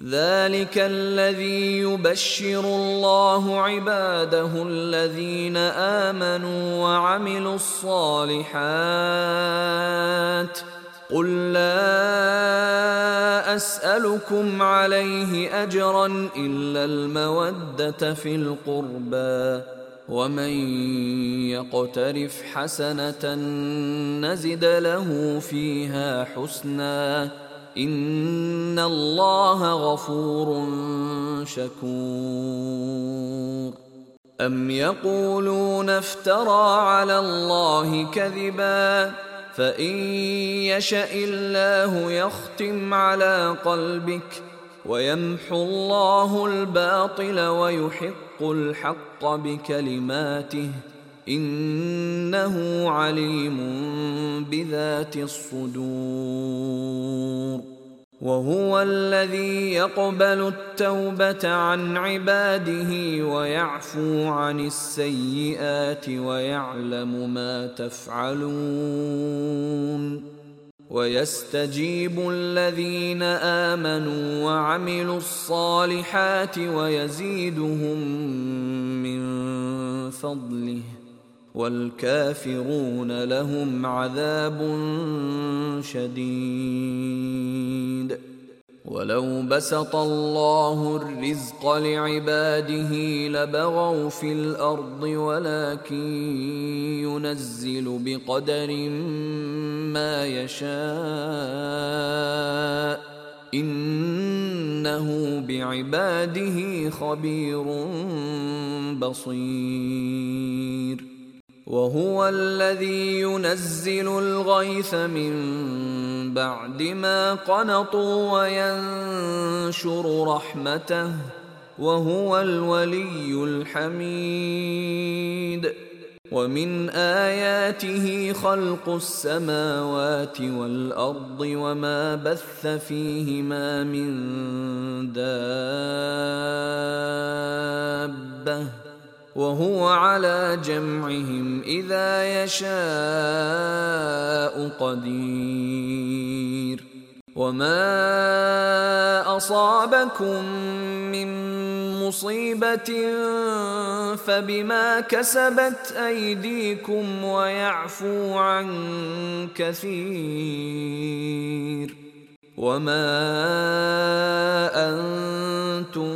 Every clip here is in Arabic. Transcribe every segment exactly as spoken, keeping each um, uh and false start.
ذلك الذي يبشر الله عباده الذين آمنوا وعملوا الصالحات قل لا أسألكم عليه أجرا إلا المودة في القربى ومن يقترف حسنة نزد له فيها حسنا إن الله غفور شكور أم يقولون افترى على الله كذبا فإن يشأ الله يختم على قلبك ويمحو الله الباطل ويحق الحق بكلماته إنه عليم بذات الصدور وهو الذي يقبل التوبة عن عباده ويعفو عن السيئات ويعلم ما تفعلون ويستجيب الذين آمنوا وعملوا الصالحات ويزيدهم من فضله والكافرون لهم عذاب شديد ولو بسط الله الرزق لعباده لبغوا في الأرض ولكن ينزل بقدر ما يشاء إنه بعباده خبير بصير وهو الذي ينزل الغيث من بعد ما قنطوا وينشر رحمته وهو الولي الحميد ومن آياته خلق السماوات والأرض وما بث فيهما من دابة وهو على جمعهم إذا يشاء قدير وما أصابكم من مصيبة فبما كسبت أيديكم ويعفو عن كثير وما أنتم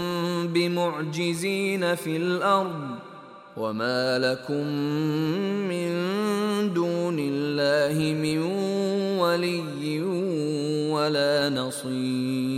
بمعجزين في الأرض وما لكم من دون الله من ولي ولا نصير